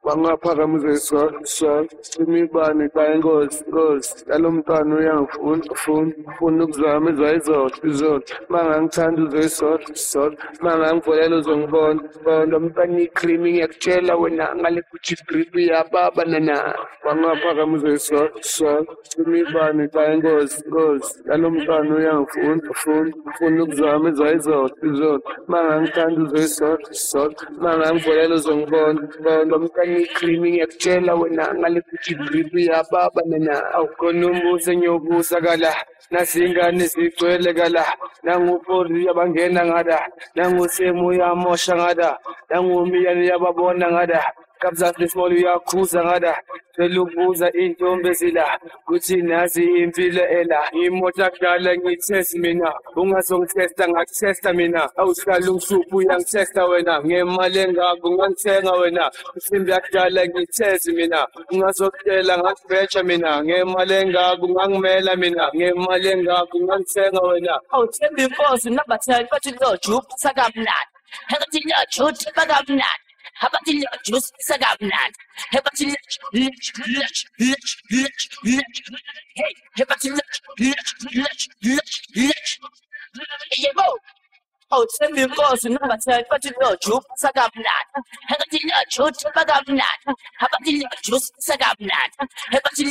Wangaphakamize isol imibani kayingozi yalo mntwana uyangifuna ukuzama izolo mangangithanda uzoyisol mangangivolela uzongibona mntwana ikrimi ngiyakutshela wena ngale Gucci drip yababa nana wangaphakamize isol imibani kayingozi yalo mntwana uyangifuna ukuzama izolo mangangithanda uzoyisol mangangivolela uzongibona mntwana ikrimi ngiyakutshela wena ngale Gucci drip yababa nana awukhona umbuso engiyobusa kala nasingane zigcwele kala nangupori abangena ngada nangusemu uyamosha ngada nangumiyane yababona ngada kabzasi small uyakhuza ngada selubuza intombi ezila kuthi nazi impilo ela ngimota kudala ngithest mina ungazongithesta ngakuthesta mina awuhlala ungishuphu uyangithesta wena ngemali engako ungangithenga wena isimbi yakudala ngithest mina ungazokutela ngakubheja mina ngemali engako ungangimela mina ngemali engako ungangithenga wena awuthemba inkosi nabathela bathi lojup sakamnandi hekathi lojup bakamnandi abathi lojup sakamnandi hebathi hey hebathi yebo awuthemba inkosi nabathela bathi lojup sakamnandi hekathi lojup bakamnandi abathi lojup sakamnandi hebathi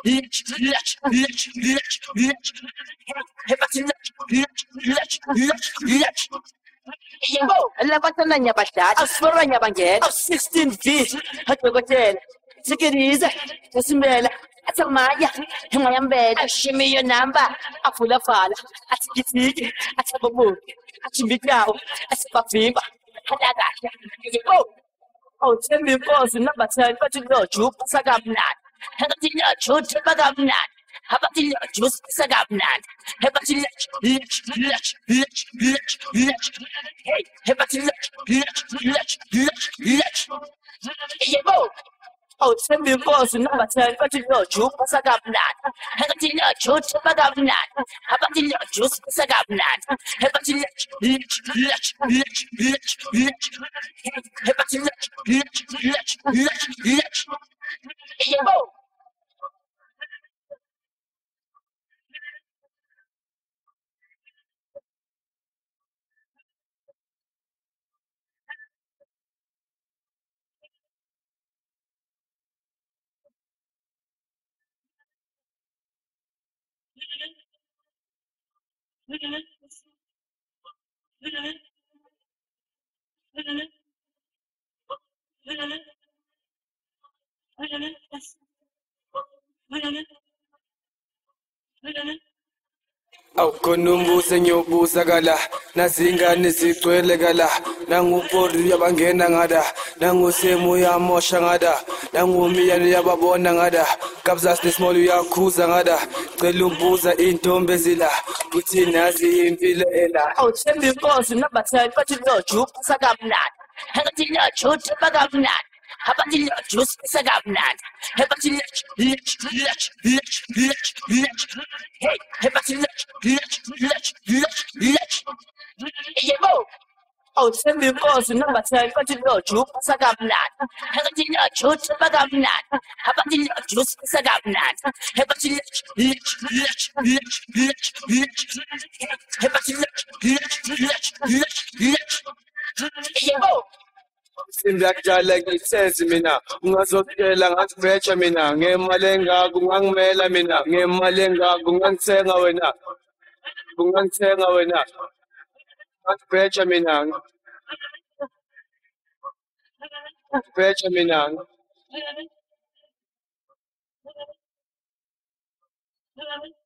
yebo labatana nyabadala asifora nyabangena 16 v hadokotela sikiriza tasimela atsamaya ngayambela ashimiyo namba afula fala atikitiki atababuki achimbikawo asibavimba hadakasha yebo awuthemba inkosi nabathela bathi lojup sakamnandi hekathi lojup bakamnandi abathi lojup sakamnandi hebathi hey hebathi yebo awuthemba inkosi nabathela bathi lojup sakamnandi hekathi lojup bakamnandi abathi lojup sakamnandi hebathi yebo awukhona umbuso engiyobusa kala nasingane zigcwele kala nangupori abangena ngada nangusemu uyamosha ngada nangumiyane yababona ngada kabzasi small uyakhuza ngada cela umbuza intombi ezila kuthi nazi impilo ela awuthemba inkosi nabathela bathi lojup sakamnandi hekathi lojup bakamnandi abathi lojup sakamnandi hebathi hey hebathi yebo awuthemba inkosi nabathela bathi lojup sakamnandi hekathi lojup bakamnandi abathi lojup sakamnandi hebathi yebo isimbi yakudala ngithest mina ungazokutela ngakubheja mina ngemali engako ungangimela mina ngemali engako ungangithenga wena ngakubheja mina ngakubheja mina